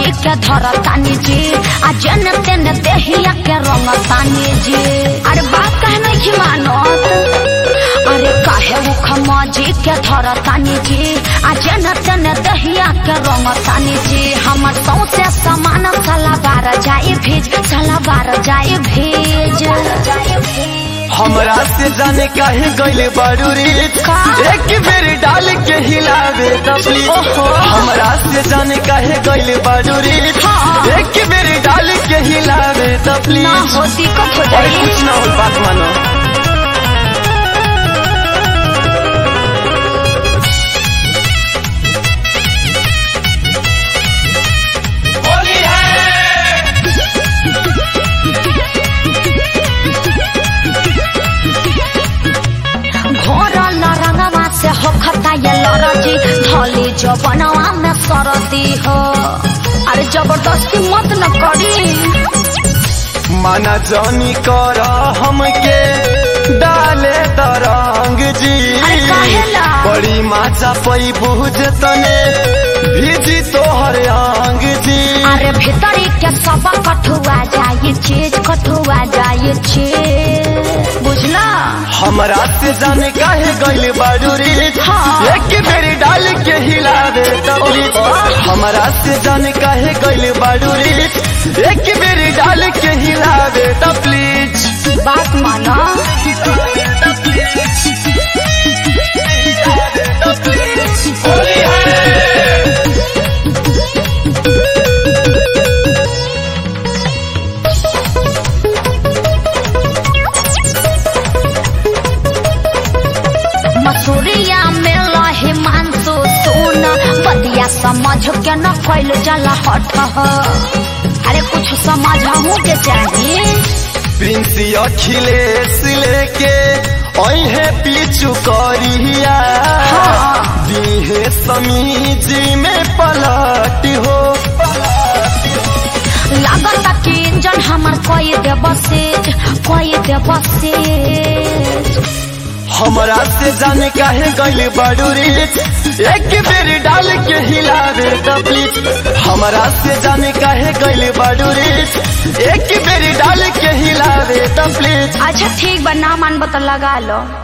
मौजी के धरतानी जी आ जन तेन देहिया के रंगतानी जी। अरे बात कहना की मानो अरे काहे मुख मौजी के धरतानी जी आ जन तेन देहिया के रंगतानी जी। हमर सौसे समान साला बार जाए भेज साला बार जाए भेज। हमरा से जाने काहे गइले बारू रे एक बेर डाल के हिलावे तबली। हमरा से जाने काहे गइले बारू रे एक बेर डाल के हिलावे तबली। ना हो दिक्कत हो जाए कुछ ना हो बात मानो। धली जबनवा में सरदी हो। अरे जबरदस्ती मत न करी माना जानी कर हमके डाले तरंग जी। बड़ी माचा पई बुझ तने भीजी तोहर अंग जी। अरे भीतरी के सब कठुआ जाए चीज कठुआ जाए चीज बुझला। हमरा से जाने काहे गइल बारू रे एक बेर डाल के हिलावे तबली। हमरा से जाने काहे गइल बारू रे एक बेर डाल के हिलावे तबली। बात माना मसूरिया में लहे मानसो सोना बदिया समझ के न कैल जला हट। अरे कुछ समझाऊ के चाहिए। प्रिंस अखिलेश लेके ओहे पीछू करिया दीहे समीजी में पलट हो। लागता कि इंजन हमार कोई दे बसेज कोई दे बसेज। हमरा से जाने काहे गइल बारू रे एक बेर डाल के हिलावे तबली। हमरा से जाने काहे गइल बारू रे एक बेर डाल के हिलावे तबली। अच्छा ठीक बा ना मान बता लगा लो।